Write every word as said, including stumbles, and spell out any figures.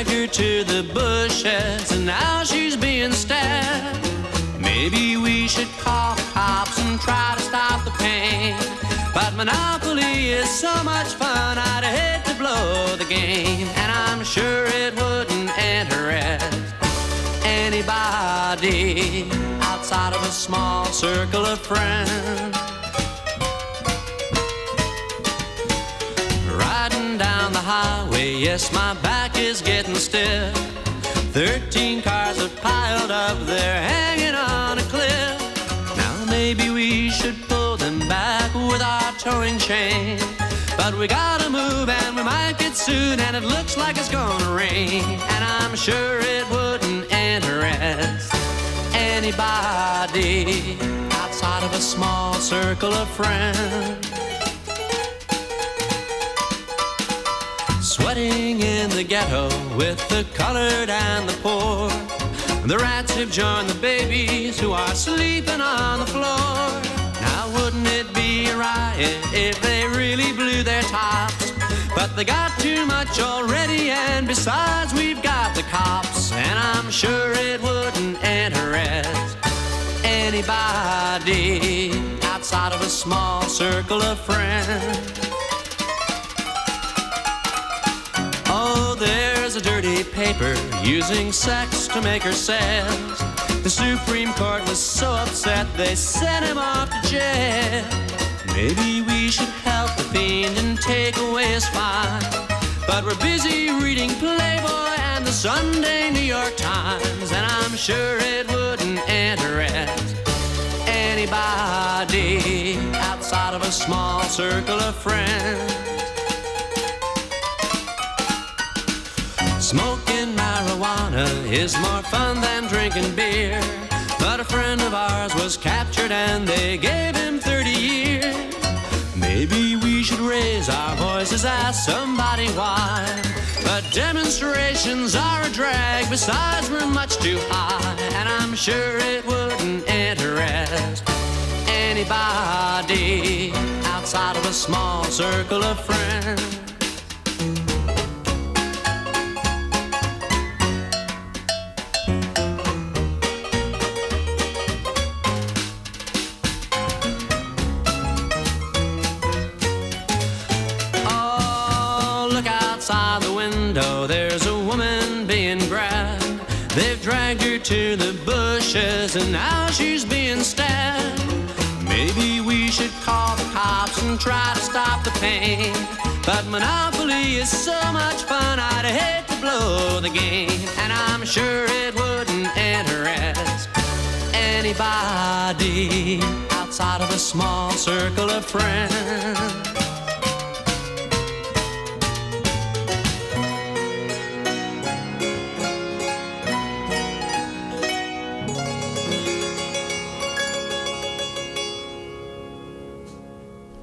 dragged her to the bushes, and now she's being stabbed. Maybe we should call the cops and try to stop the pain. But Monopoly is so much fun, I'd hate to blow the game. And I'm sure it wouldn't interest anybody outside of a small circle of friends. Riding down the highway, yes, my back is getting stiff. Thirteen cars are piled up there, hanging on a cliff. Now maybe we should pull them back with our towing chain. But we gotta move and we might get sued, and it looks like it's gonna rain. And I'm sure it wouldn't interest anybody outside of a small circle of friends. Sweating in the ghetto with the colored and the poor, the rats have joined the babies who are sleeping on the floor. Now wouldn't it be a riot if they really blew their tops? But they got too much already, and besides we've got the cops. And I'm sure it wouldn't interest anybody outside of a small circle of friends. Oh, there's a dirty paper using sex to make her says the Supreme Court was so upset they sent him off to jail. Maybe we should help the fiend and take away his fine. But we're busy reading Playboy and the Sunday New York Times. And I'm sure it wouldn't interest anybody outside of a small circle of friends. Smoking marijuana is more fun than drinking beer. But a friend of ours was captured and they gave him thirty years. Maybe we should raise our voices, ask somebody why. But demonstrations are a drag, besides we're much too high. And I'm sure it wouldn't interest anybody outside of a small circle of friends. Outside the window, there's a woman being grabbed. They've dragged her to the bushes, and now she's being stabbed. Maybe we should call the cops and try to stop the pain. But Monopoly is so much fun, I'd hate to blow the game. And I'm sure it wouldn't interest anybody outside of a small circle of friends.